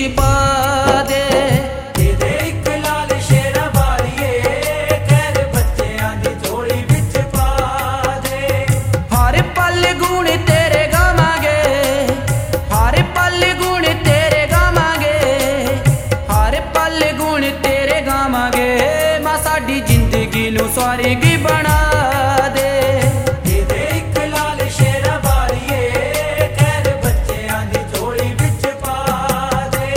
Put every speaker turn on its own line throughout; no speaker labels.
पा दे।
दे दे इक लाल शेरा वालिए खैर बच्चेआं दी झोली विच पा दे।
हर पल गुण तेरे गावांगे, हर पल गुण तेरे गावांगे, हर पल गुण तेरे गावांगे। मां साडी जिंदगी नूं स्वर्ग बना दे।
दे दे इक लाल शेरा वालिए खैर बच्चेआं दी झोली विच पा दे।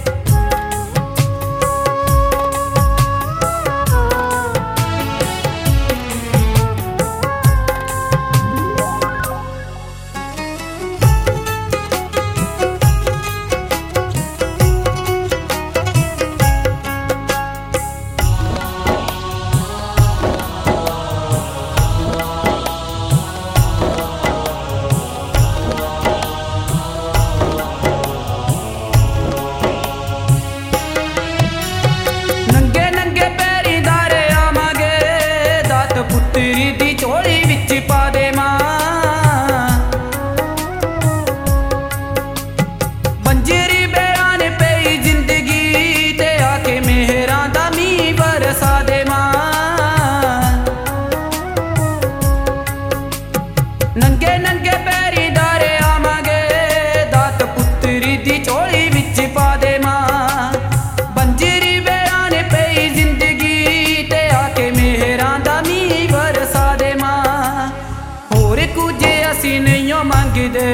नंगे नंगे पैरी दारे आवांगे, दात पुत्तरी दी झोली विच पा दे मां। बंजरी बैरान पई जिंदगी ते आके मेहरां दा मींह बरसा दे मां। नंगे नंगे पैरी दारे आवांगे, दात पुत्तरी दी झोली विच पा दे मां। बंजरी बैरान पई जिंदगी ते आके मेहरां दा मींह बरसा दे मां। होर कुछ असीं नहीं मंगदे,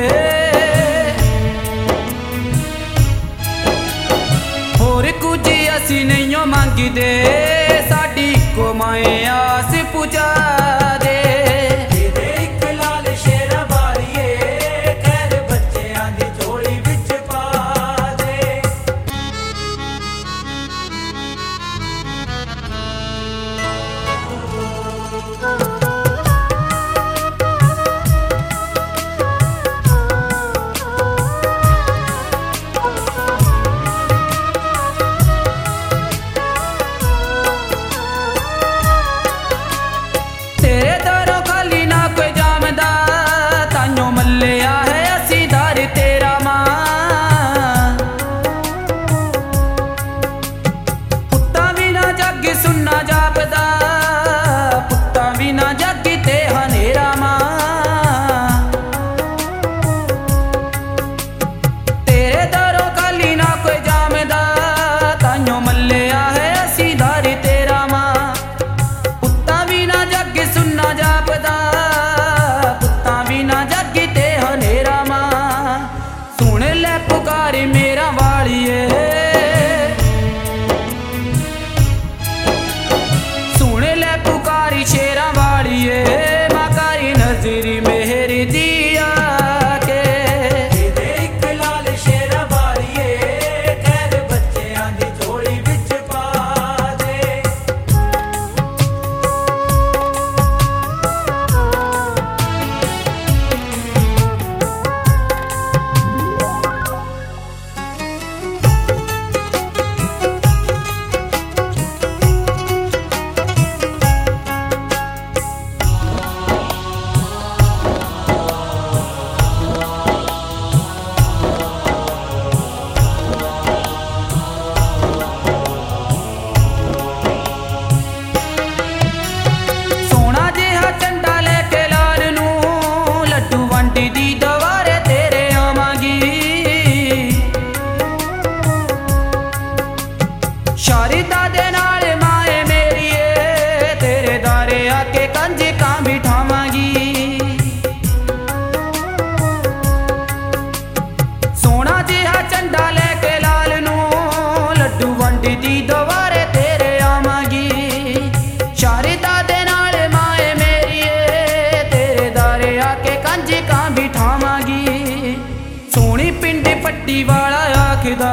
होर कुछ असीं नहीं मंगदे, साडी इक्को माए आस पुजा दे।
दे दे इक लाल शेरा वालिए खैर बच्चेआं दी झोली विच पा दे।
तेरे दरों खाली ना कोई जामदा, ताइयों मल्लिया है असी दर तेरा मां। पुत्तां बिना जग सुन्ना जापदा, पुत्तां बिना जग ते हनेरा मां। तेरे दरों खाली ना कोई जामदा, ताइयों मल्लिया है असी दर तेरा मां। पुत्तां बिना जग सुन्ना जापदा, पुत्तां बिना जग ते हनेरा मां। सुन ले पुकार मेरा वालिए, सुन ले पुकारी शेरा वालिए, मां कारी नजरी मेहर दिया के।
दे दे इक लाल शेरा वालिए खैर बच्चेआं दी झोली विच पा दे।
सोना जिहा झंडा लेके लाल नूं, लड्डू वंडदी दवारे तेरे आवांगी। शारदा दे नाल माए मेरीए, तेरे दारे आके कंजकां बिठावांगी। सोना जिहा झंडा लेके लाल नूं, लड्डू वंडदी दवारे तेरे आवांगी। शारदा दे नाल माए मेरीए, तेरे दारे आके कंजकां बिठावांगी। सोहणी पिंड पट्टी वाला आखदा,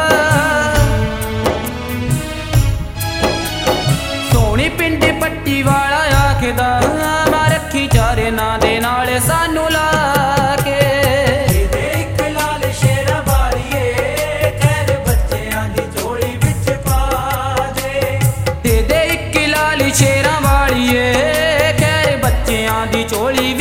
सोहणी पिंड पट्टी वाला आखदा, मां रखी चारे नां दे नाल सानू ला के।
दे दे इक लाल शेरा वालिए खैर बच्चेआं दी झोली विच पा दे।
दे दे इक लाल शेरां वालिए, खैर बच्चेआं दी झोली